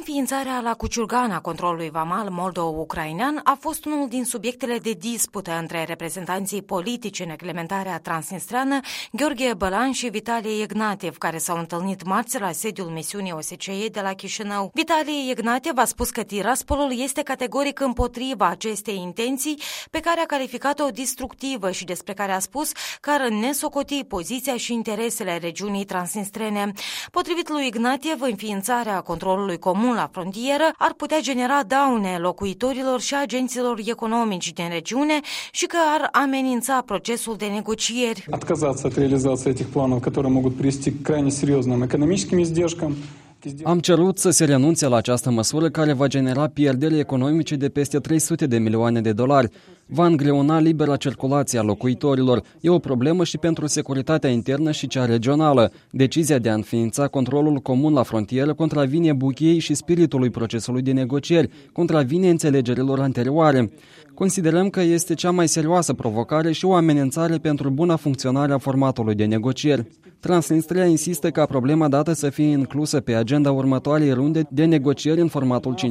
Înființarea la Cuciurgan a controlului vamal moldo-ucrainean a fost unul din subiectele de dispută între reprezentanții politici în reglementarea transnistreană Gheorghe Bălan și Vitalie Ignatiev, care s-au întâlnit marți la sediul misiunii OSCE de la Chișinău. Vitalie Ignatiev a spus că Tiraspolul este categoric împotriva acestei intenții, pe care a calificat-o destructivă și despre care a spus că ar nesocoti poziția și interesele regiunii transnistrene. Potrivit lui Ignatiev, înființarea controlului comun la frontieră ar putea genera daune locuitorilor și agenților economici din regiune și că ar amenința procesul de negocieri. Отказаться от реализации этих планов, которые могут привести к крайне серьезным экономическим издержкам. Am cerut să se renunțe la această măsură care va genera pierderi economice de peste 300 de milioane de dolari. Va îngreuna libera circulație a locuitorilor. E o problemă și pentru securitatea internă și cea regională. Decizia de a înființa controlul comun la frontieră contravine buchiei și spiritului procesului de negocieri, contravine înțelegerilor anterioare. Considerăm că este cea mai serioasă provocare și o amenințare pentru buna funcționare a formatului de negocieri. Transnistria insistă ca problema dată să fie inclusă pe agenda următoarei runde de negocieri în formatul 5+2.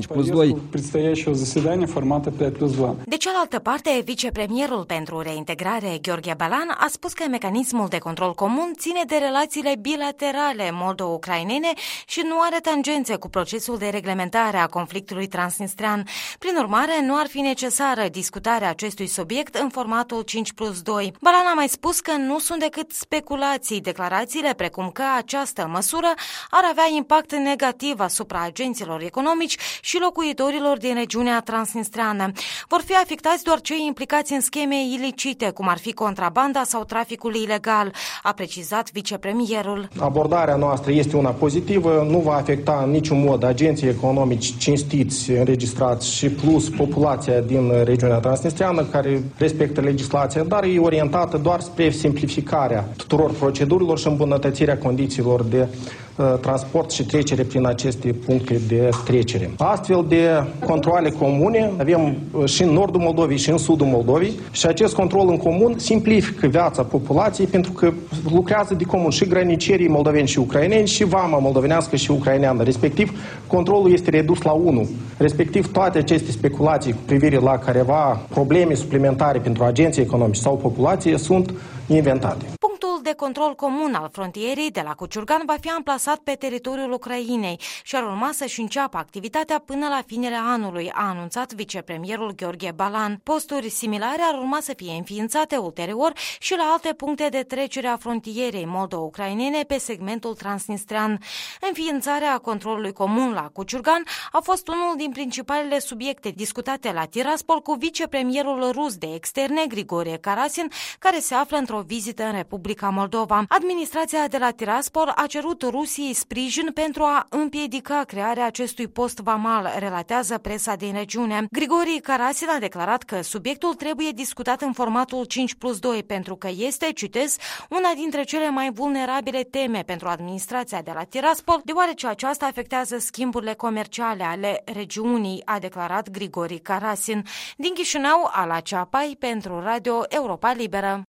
De cealaltă parte, vicepremierul pentru reintegrare, Gheorghe Bălan, a spus că mecanismul de control comun ține de relațiile bilaterale moldo-ucrainene și nu are tangențe cu procesul de reglementare a conflictului transnistrean. Prin urmare, nu ar fi necesară discutarea acestui subiect în formatul 5+2. Bălan a mai spus că nu sunt decât speculații, declarațiile precum că această măsură ar avea impact negativ asupra agenților economici și locuitorilor din regiunea transnistreană. Vor fi afectați doar cei implicați în scheme ilicite, cum ar fi contrabanda sau traficul ilegal, a precizat vicepremierul. Abordarea noastră este una pozitivă, nu va afecta în niciun mod agenții economici cinstiți, înregistrați și plus populația din regiunea transnistreană care respectă legislația, dar e orientată doar spre simplificarea tuturor procedurilor și îmbunătățirea condițiilor de transport și trecere prin aceste puncte de trecere. Astfel de controale comune avem și în nordul Moldovei și în sudul Moldovei și acest control în comun simplifică viața populației pentru că lucrează de comun și granicerii moldoveni și ucraineni și vama moldovenească și ucraineană. Respectiv, controlul este redus la 1. Respectiv, toate aceste speculații cu privire la careva probleme suplimentare pentru agenții economici sau populație sunt inventate. Punctul de control comun al frontierei de la Cuciurgan va fi amplasat pe teritoriul Ucrainei și ar urma să-și înceapă activitatea până la finele anului, a anunțat vicepremierul Gheorghe Bălan. Posturi similare ar urma să fie înființate ulterior și la alte puncte de trecere a frontierei moldo-ucrainene pe segmentul transnistrean. Înființarea controlului comun la Cuciurgan a fost unul din principalele subiecte discutate la Tiraspol cu vicepremierul rus de externe Grigore Karasin, care se află într-o vizită în Republica Moldova. Administrația de la Tiraspol a cerut Rusiei sprijin pentru a împiedica crearea acestui post vamal, relatează presa din regiune. Grigori Karasin a declarat că subiectul trebuie discutat în formatul 5+2 pentru că este, citez, una dintre cele mai vulnerabile teme pentru administrația de la Tiraspol, deoarece aceasta afectează schimburile comerciale ale regiunii, a declarat Grigori Karasin. Din Chișinău, Ala Ceapai pentru Radio Europa Liberă.